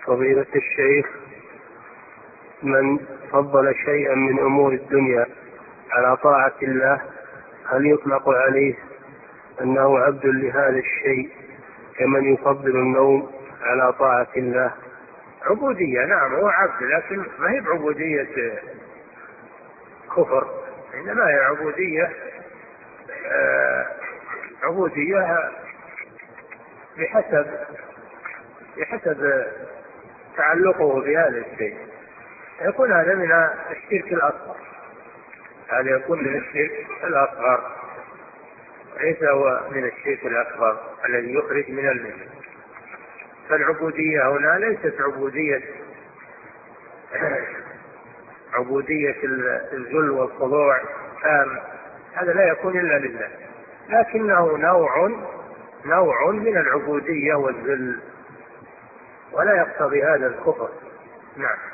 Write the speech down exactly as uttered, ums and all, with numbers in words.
فضيلة الشيخ، من فضل شيئا من أمور الدنيا على طاعة الله هل يطلق عليه أنه عبد لهذا الشيء كمن يفضل النوم على طاعة الله؟ عبودية، نعم هو عبد، لكن ما هي بعبودية كفر، إنما هي عبودية آه عبودية بحسب بحسب تعلقه بهذا الشيء، يكون هذا من الشرك الأصغر، هذا يكون من الشرك الأصغر، ليس هو من الشرك الأكبر الذي يخرج من الملة. فالعبودية هنا ليست عبودية عبودية الذل والخضوع تام، هذا لا يكون إلا لله، لكنه نوع نوع من العبودية والذل، ولا يقتضي هذا الكفر. نعم.